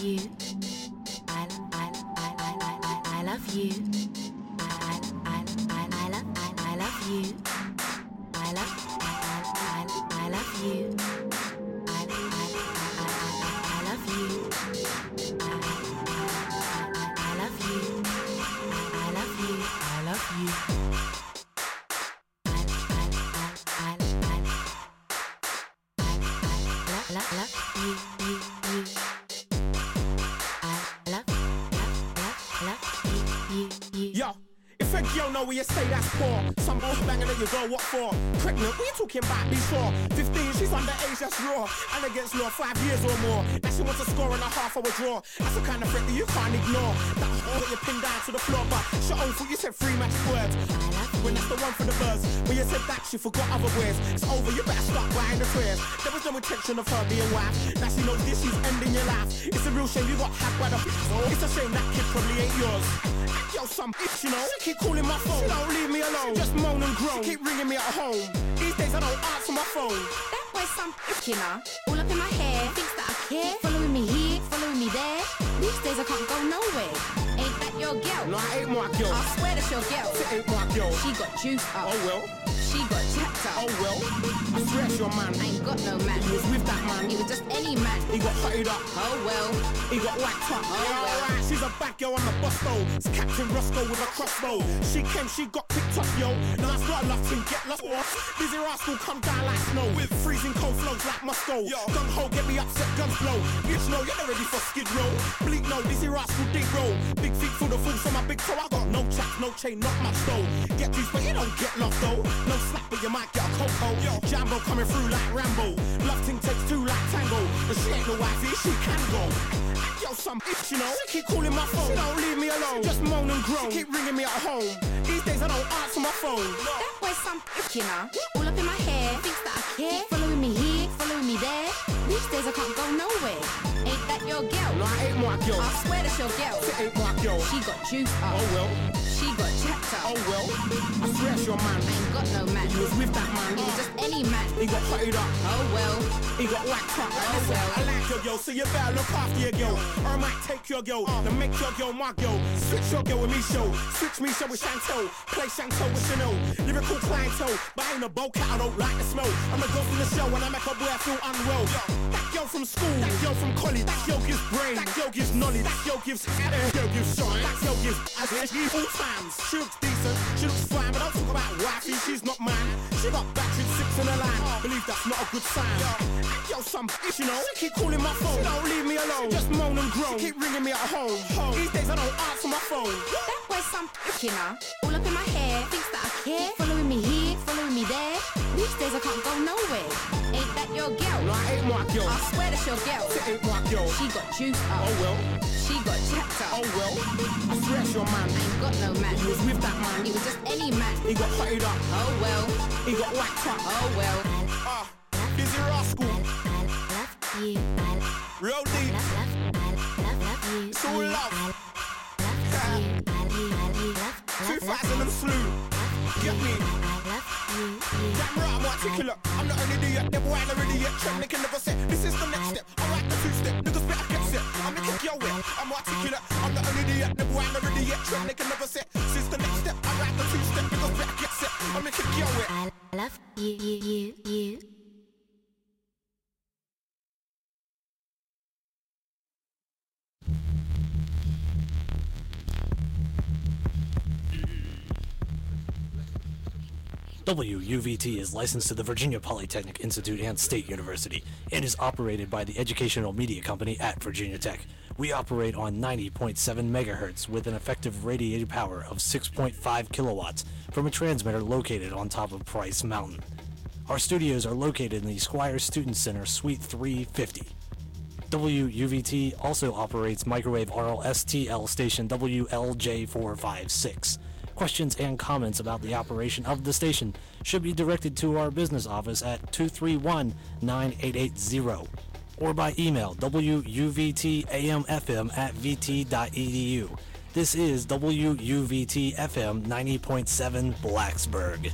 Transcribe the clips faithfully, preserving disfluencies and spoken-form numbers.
you. I, I, I, I, I, I love you. I, I, I, I, love, I, I love you. I love, I, I, I, I love you. I, I, I, I, I love you. I, I, I, I love you. I love you. I love you. Love, love you, you, you. I love, love, love, love you, you, you. Yo, if a girl know where you stay, that's poor. Some girls banging at your door, what for? Pregnant, what you talking about before? fifteen, she's underage, that's raw. And against law, five years or more. Now she wants a score and a half of a draw. That's the kind of threat that you can't ignore. That whole that you pin down to the floor, but she own foot, you said three magic words. When that's the one for the buzz. When you said that, she forgot other words. It's over, you better start buying the prayers. There was no intention of her being wife. Now she knows this, she's ending your life. It's a real shame you got hacked by the oh, it's a shame that kid probably ain't yours. Yo, some bitch, you know. She keep calling my phone. She don't leave me alone. She just moan and groan. She keep ringing me at home. These days I don't answer my phone. That boy's some bitch, you know. All up in my hair. Thinks that I care. Following me here, following me there. These days I can't go nowhere. Ain't that your girl? No, I ain't my girl. I swear that's your girl. It ain't my girl. She got juice up. Oh well. She got jacked up. Oh well. I swear it's your man. I ain't got no man. He was with that man. He was just any man. He got hotted up. Oh well. He got whacked up. Oh well. Alright, she's a bad girl on the bus though. It's Captain Roscoe with a crossbow. She came, she got picked up, yo. Now that's not enough to get lost. Busy rascal come down like snow with freezing cold flows like Moscow. Gung ho, get me upset, guns blow. Bitch, no, you're not ready for skid row. Bleak, no, busy rascal dig roll. Big feet full of fools on my big toe. I got no chaps, no chain, not much though. Get juice, but you don't get lost though. No slap, but you might get a cocoa. Jambo coming through like Rambo. Love ting takes two like Tango. But she ain't no wifey, she can go. Yo, some bitch, you know. She keep calling my phone. She don't leave me alone. Just moan and groan. She keep ringing me at home. These days I don't answer my phone. That boy's some bitch, you know. All up in my hair. Thinks that I care. Following me here, following me there. These days I can't go nowhere. Ain't that your girl? No, I ain't my girl. I swear that's your girl. It ain't my girl. She got juice up. Oh well. She got jacked up. Oh well. I swear it's your man. I ain't got no man. He was with that man. He was just any man. He got hotted up. Oh well. He got whacked up. Oh well. I like your girl, so you better look after your girl. Or I might take your girl, then make your girl my girl. Switch your girl with me show. Switch me show with Chantel. Play Chantel with Chanel. Lyrical clientele, but I ain't a bow cat, I don't like the smell. I'm a girl from the show and I make a boy feel unwell. That girl from school, that girl from college. That girl gives brain, that girl gives knowledge. That girl gives hair, that girl gives shine. That girl gives all times. She looks decent, she looks fine, but don't talk about wifey, she's not mine. She got battered six in a line. Believe that's not a good sign. Yo, some bitch, you know. She keep calling my phone. She don't leave me alone. She just moan and groan. She keep ringing me at home. These days I don't answer my phone. That boy's some bitch, you know. All up in my hair. Thinks that I care. Following me here, following me there. These days I can't go nowhere. Ain't that your girl? No, I ain't my girl. I swear that's your girl. It ain't my girl. She got juice up. Oh well. She got jacked up. Oh well. I swear it's your man. I ain't got no man. He was with that man. He was just any man. He got hotted up. Oh well. He got whacked up. Oh well. Ah, busy rascal. I love you. I Real deep. love, love, I love, love you. It's all love. I love you. I love, love, Two love, fights and them slew. Get me. I love you. Damn right, I'm articulate. I'm not an idiot. Never wine or idiot. Trap nigga never said. This is the next step. I like the two step. Niggas better get set. I'm the kick your way. I'm articulate. I'm not an idiot. Never wine or idiot. Trap nigga never said. This is the next step. I like the two step. Niggas better get set. I'm the kick your way. I love you, you, you, you. W U V T is licensed to the Virginia Polytechnic Institute and State University and is operated by the Educational Media Company at Virginia Tech. We operate on ninety point seven megahertz with an effective radiated power of six point five kilowatts from a transmitter located on top of Price Mountain. Our studios are located in the Squire Student Center, Suite three fifty. W U V T also operates microwave R L S T L station W L J four five six. Questions and comments about the operation of the station should be directed to our business office at two three one, nine eight eight zero or by email W U V T A M F M at v t dot e d u. This is W U V T F M ninety point seven Blacksburg.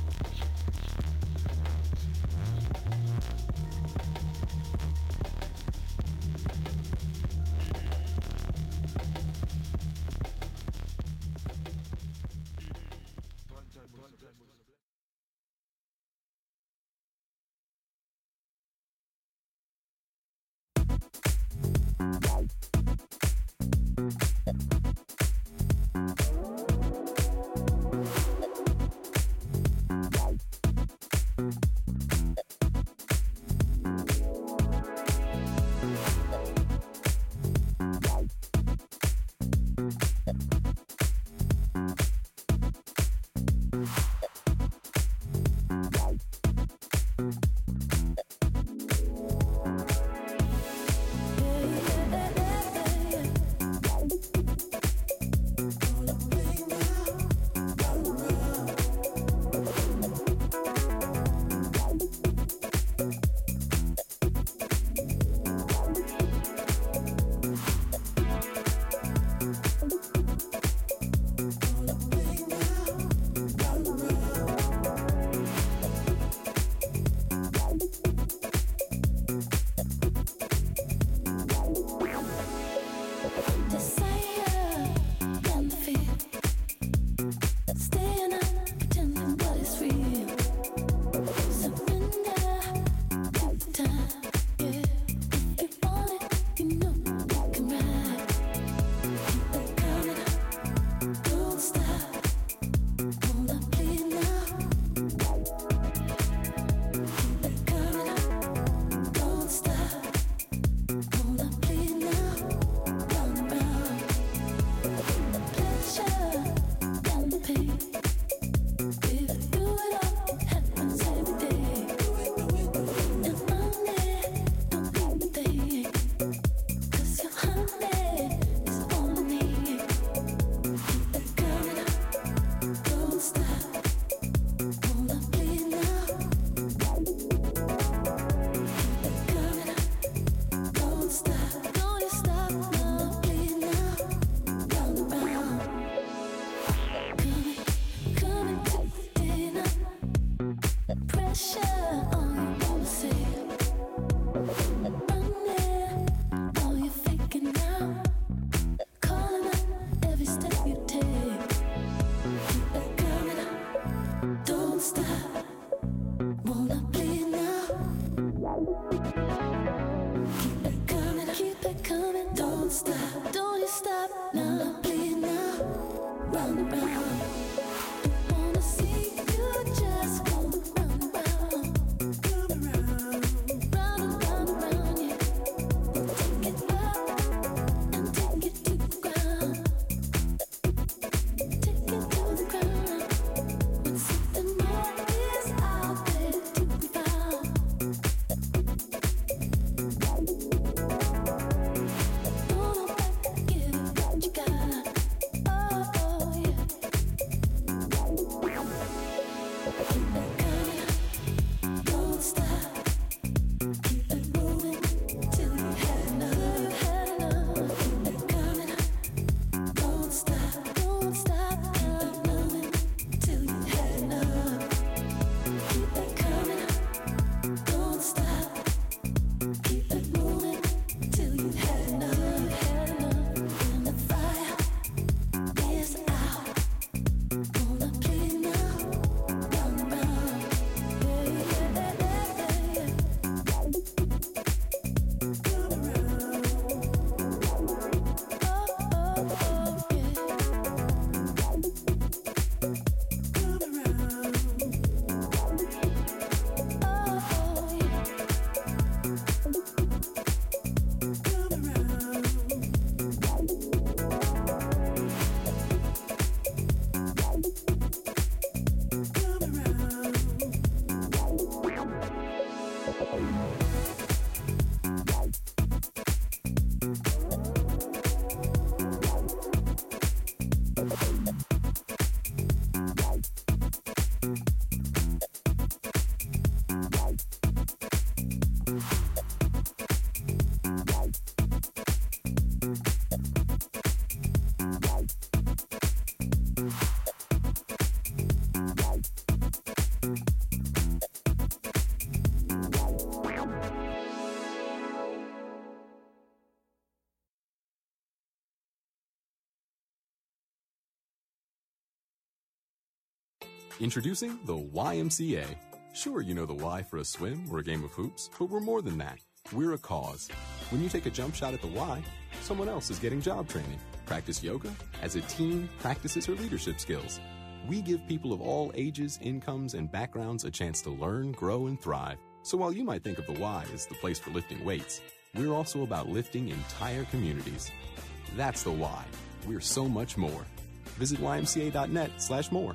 Introducing the Y M C A. Sure, you know the Y for a swim or a game of hoops, but we're more than that. We're a cause. When you take a jump shot at the Y, someone else is getting job training. Practice yoga as a team practices her leadership skills. We give people of all ages, incomes, and backgrounds a chance to learn, grow, and thrive. So while you might think of the Y as the place for lifting weights, we're also about lifting entire communities. That's the Y. We're so much more. Visit Y M C A dot net slash more.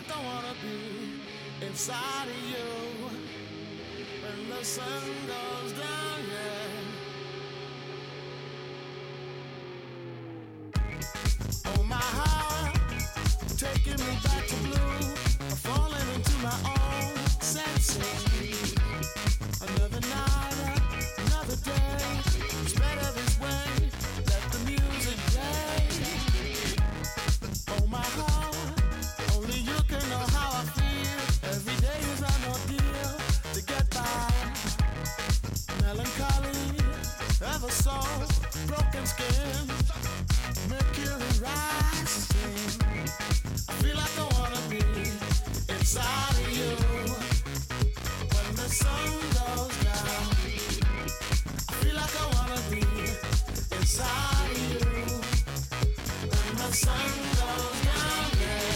like I wanna be inside of you when the sun goes down, yeah. Oh my heart, taking me back to blue, I'm falling into my own senses. Another night, another day, it's better this way, let the music play. Oh my heart, only you can know how I feel. Every day is an ordeal to get by. Melancholy, ever so broken skin, mercury rising. I feel like I wanna be inside of you when the sun goes down. I feel like I wanna be inside of you when the sun goes down, yeah.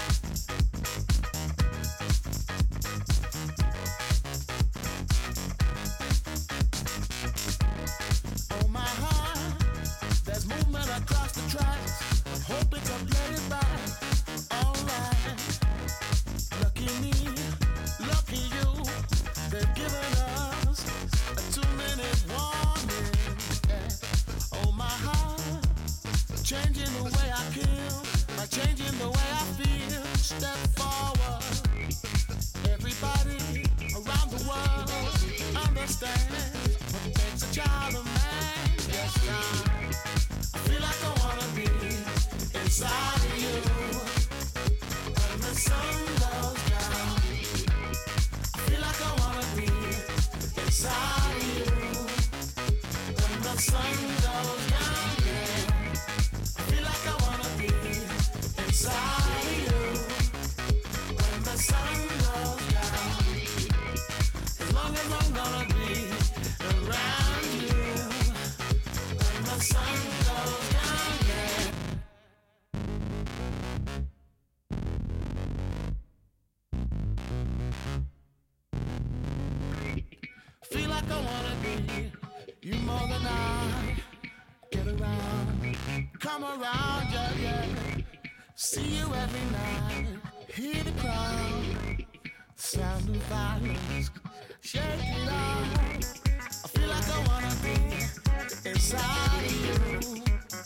Oh my heart, there's movement across the tracks. I'm hoping to play it back. Alright, lucky me, lucky you. They've given us a two-minute warning. Yeah. Oh my heart, changing the way I kill, by changing the way I feel. Step forward, everybody around the world understand what makes a child a man. Yes, I, I feel like I wanna be inside of you when the sun goes down. I feel like I wanna be inside of you when the sun goes down, yeah. I feel like I wanna be inside of you when the sun goes down. As long as I'm gonna be around you when the sun goes down, yeah. Feel like I wanna be you more than I. Get around, come around, yeah, yeah. See you every night, hear the crowd, sound of violence, shake it out. I feel like I wanna be inside of you.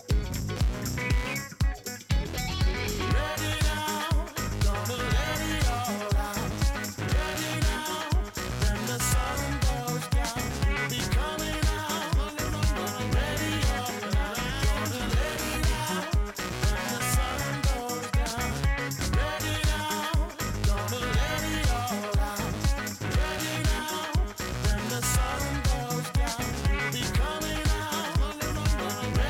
Ready now, gonna let it all out. Ready now, when the sun goes down, we'll be coming out. Ready all out, gonna let it out. When the sun goes down, ready now, gonna let it all out. Ready now, when the sun goes down, we'll be coming out.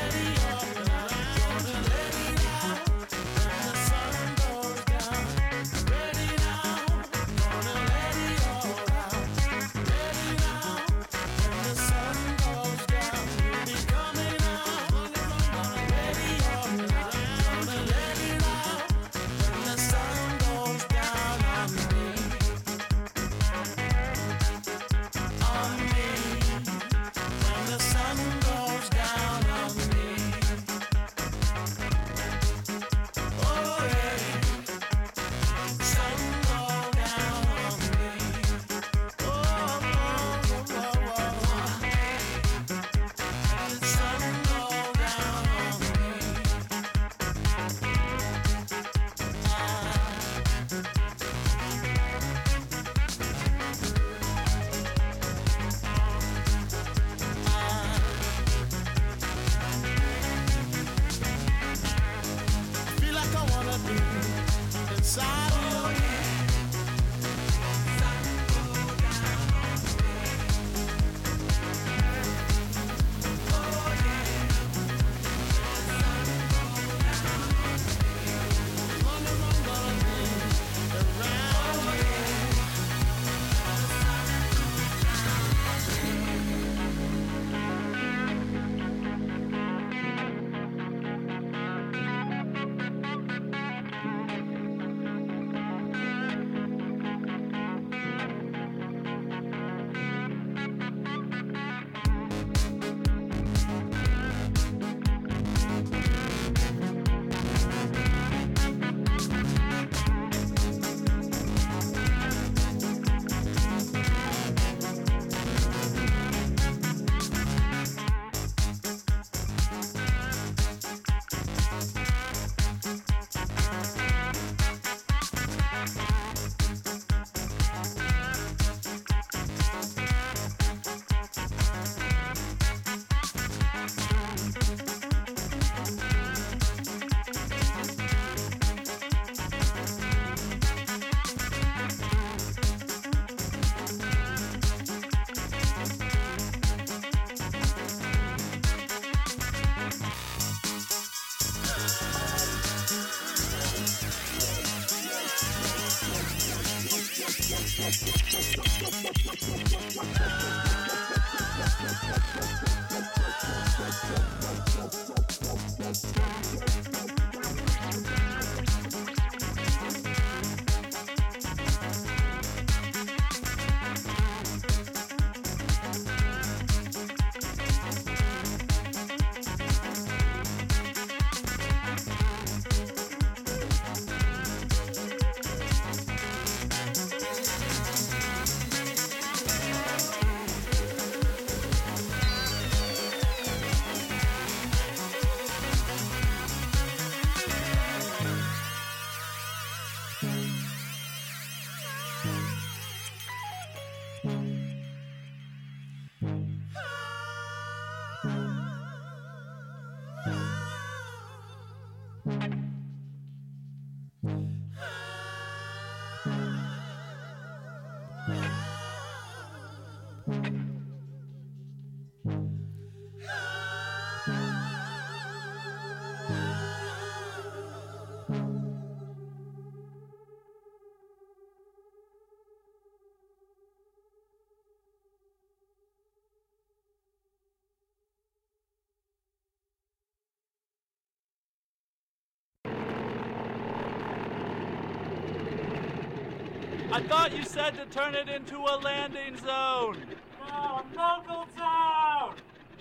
I thought you said to turn it into a landing zone. No, a local zone.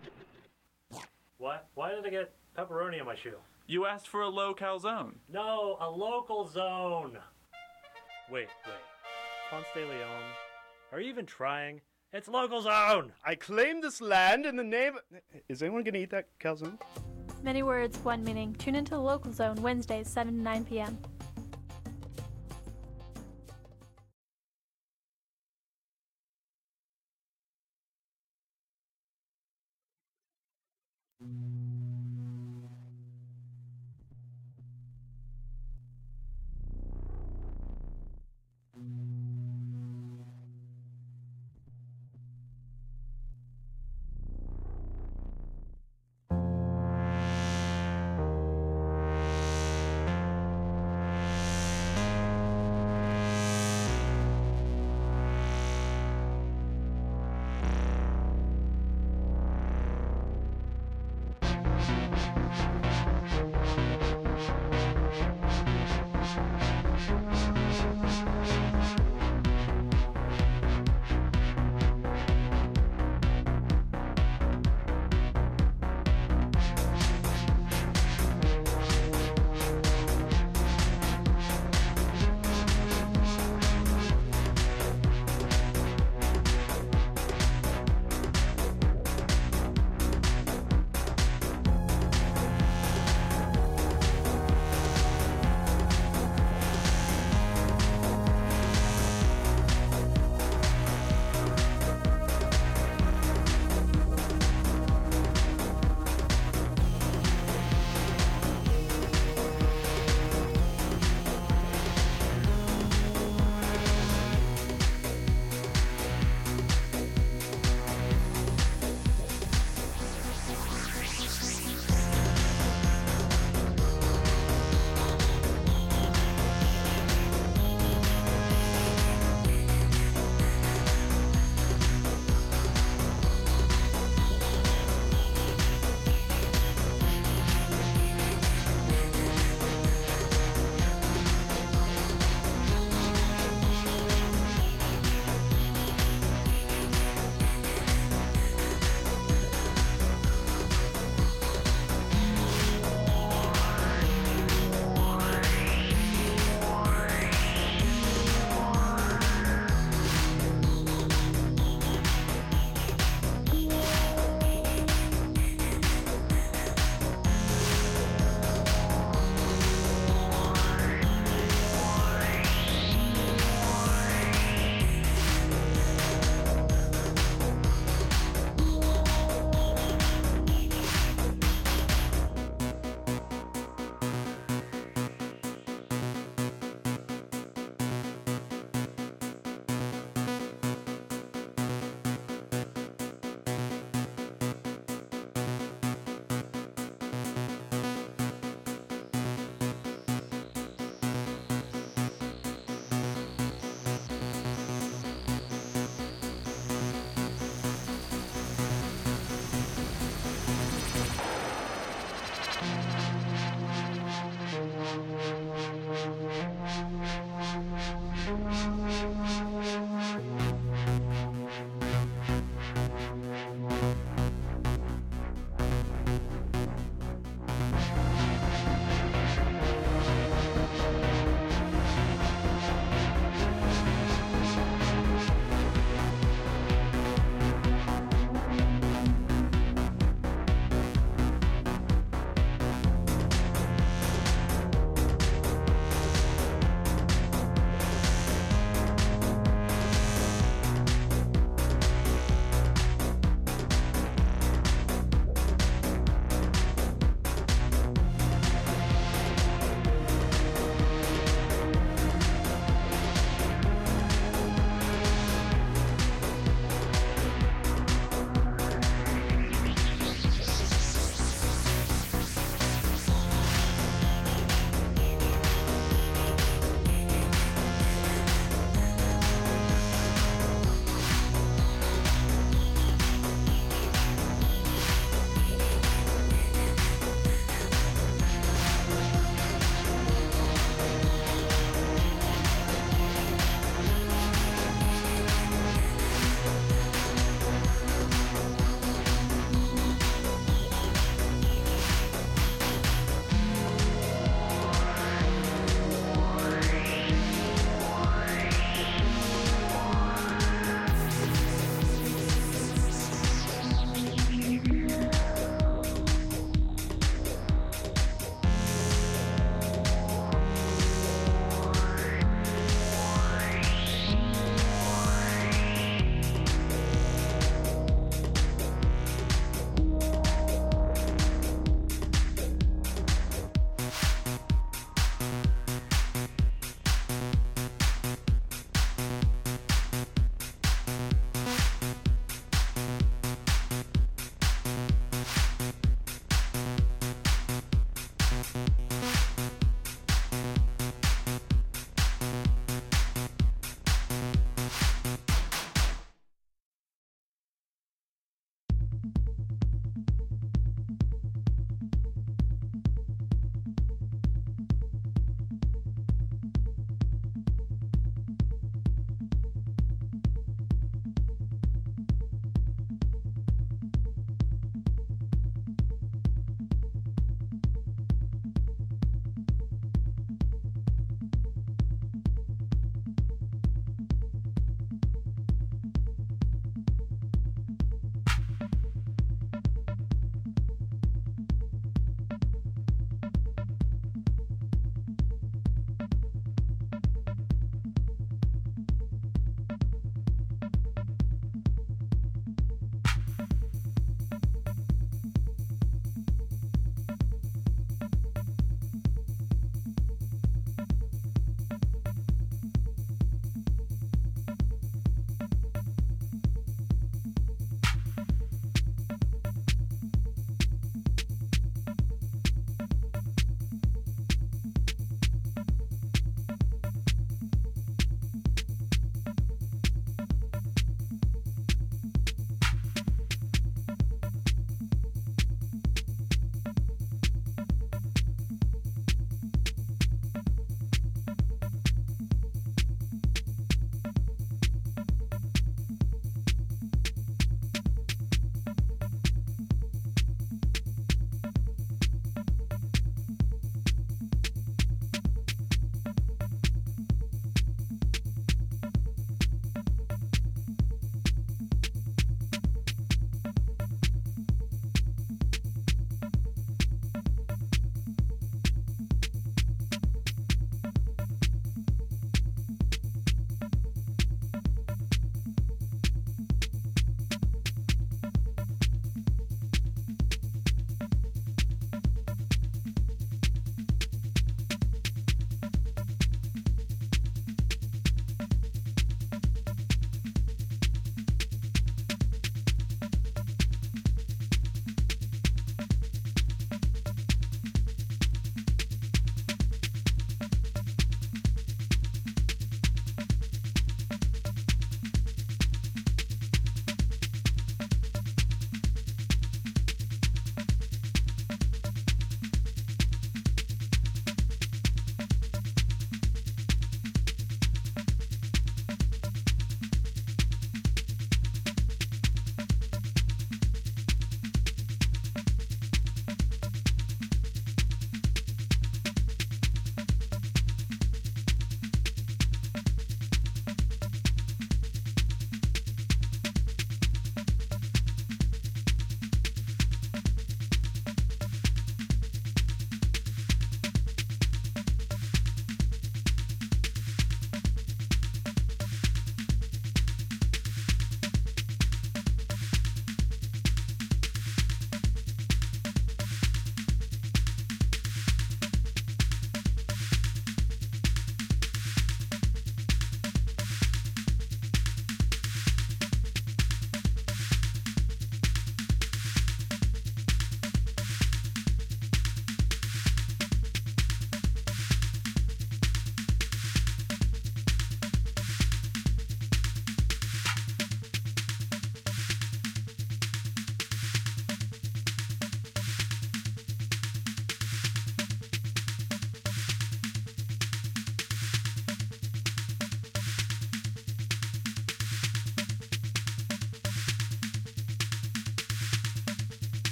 What? Why did I get pepperoni on my shoe? You asked for a low-cal zone. No, a local zone. Wait, wait. Ponce de Leon, are you even trying? It's local zone. I claim this land in the name of... Is anyone going to eat that calzone? Many words, one meaning. Tune into the Local Zone Wednesdays, seven to nine p.m.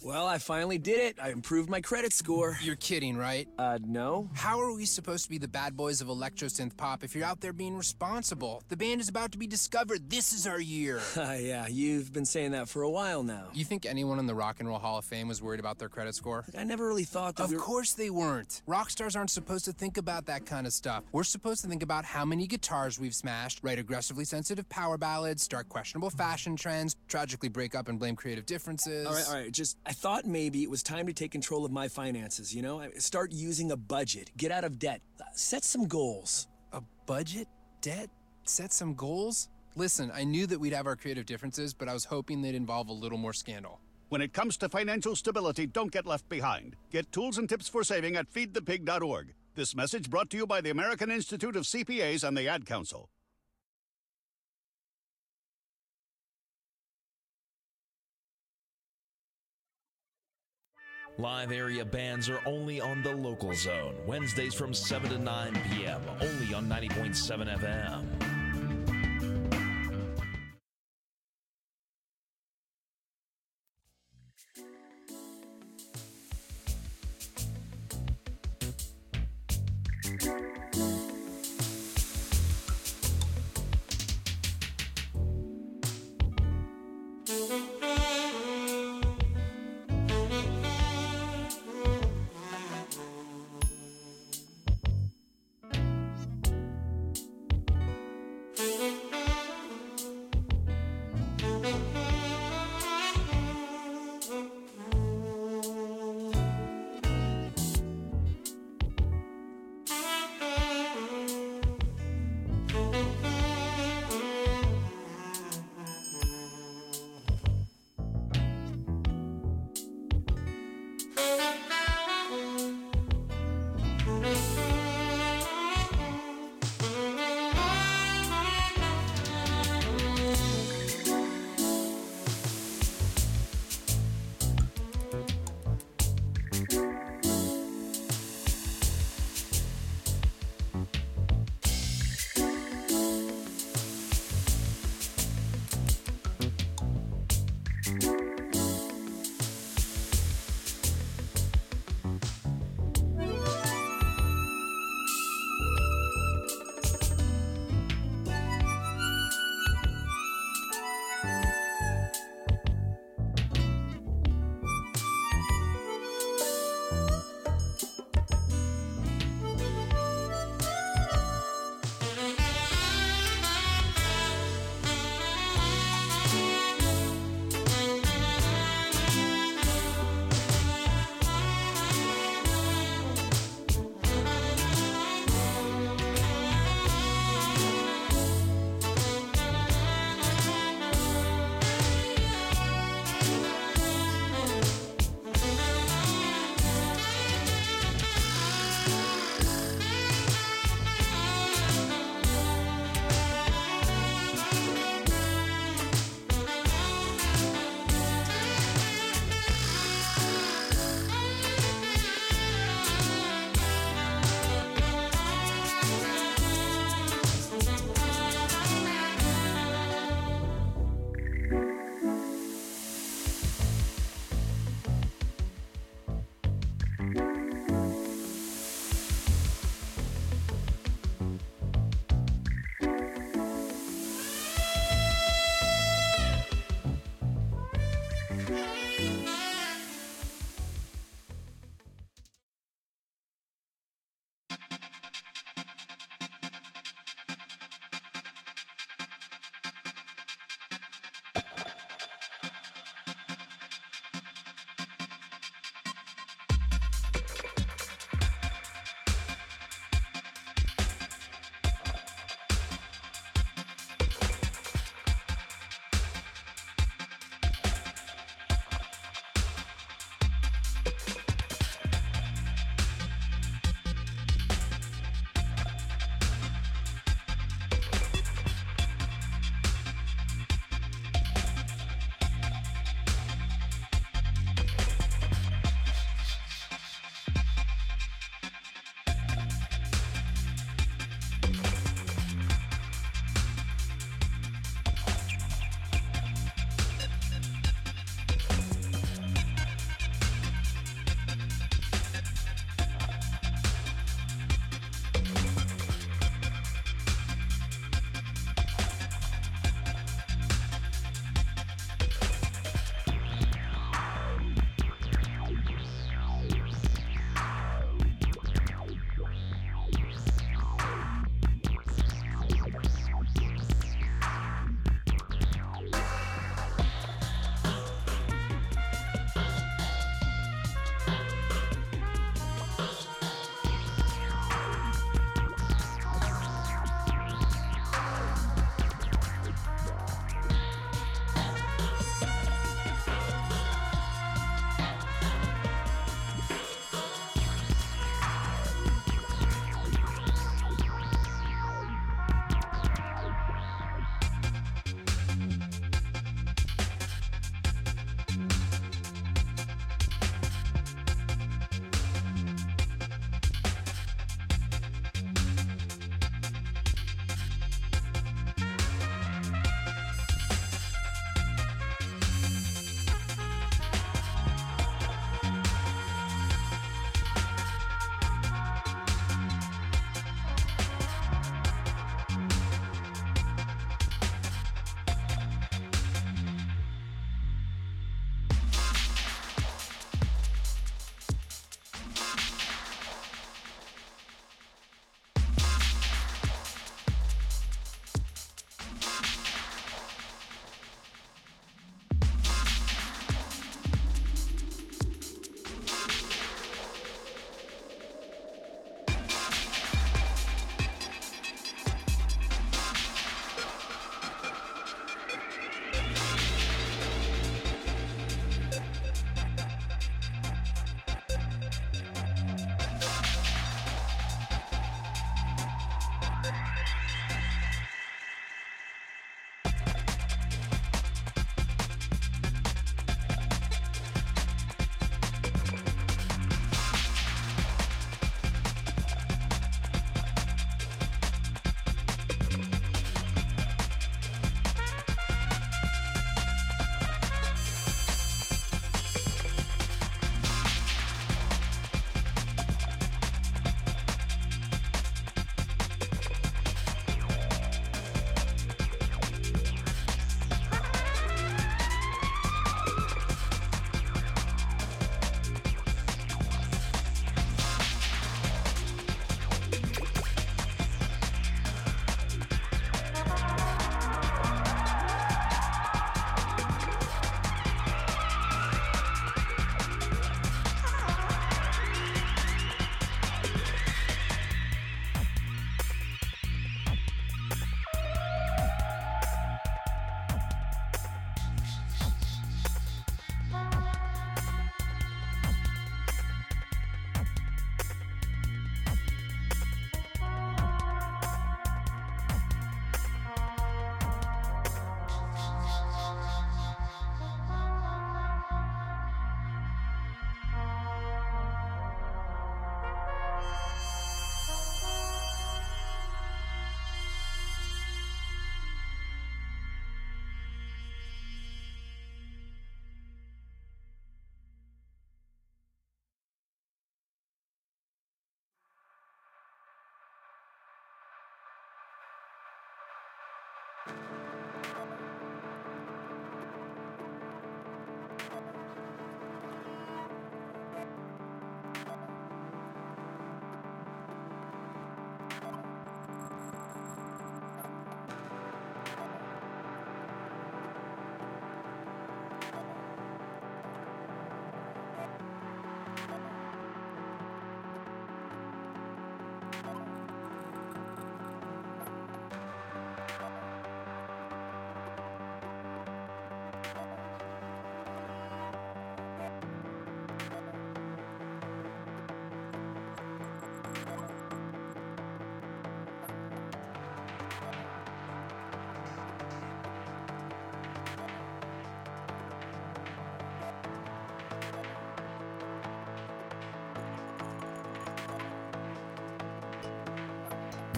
Well, I finally did it. I improved my credit score. You're kidding, right? Uh, no. How are we supposed to be the bad boys of electro synth pop if you're out there being responsible? The band is about to be discovered. This is our year. Uh, yeah, you've been saying that for a while now. You think anyone in the Rock and Roll Hall of Fame was worried about their credit score? I never really thought that Of we were... course they weren't. Rock stars aren't supposed to think about that kind of stuff. We're supposed to think about how many guitars we've smashed, write aggressively sensitive power ballads, start questionable fashion trends, tragically break up and blame creative differences. All right, all right, just, I thought maybe it was time to take control of my finances, you know? I- Start using a budget, get out of debt, uh, set some goals. A budget? Debt? Set some goals? Listen, I knew that we'd have our creative differences, but I was hoping they'd involve a little more scandal. When it comes to financial stability, don't get left behind. Get tools and tips for saving at feed the pig dot org. This message brought to you by the American Institute of C P As and the Ad Council. Live area bands are only on the local zone. Wednesdays from seven to nine p.m. Only on ninety point seven F M.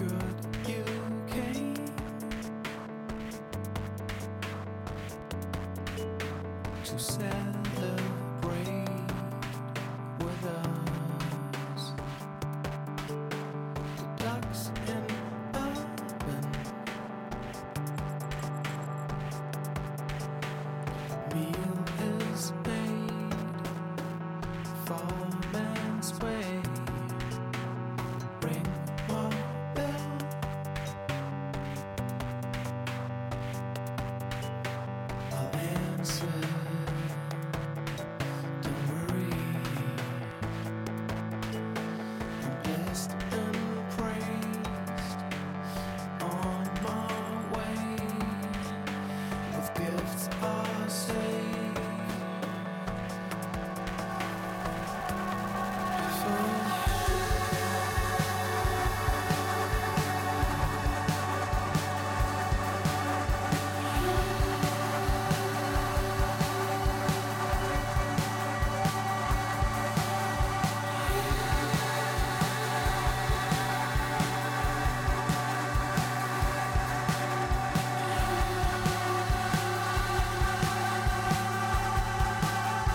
good you came to sell.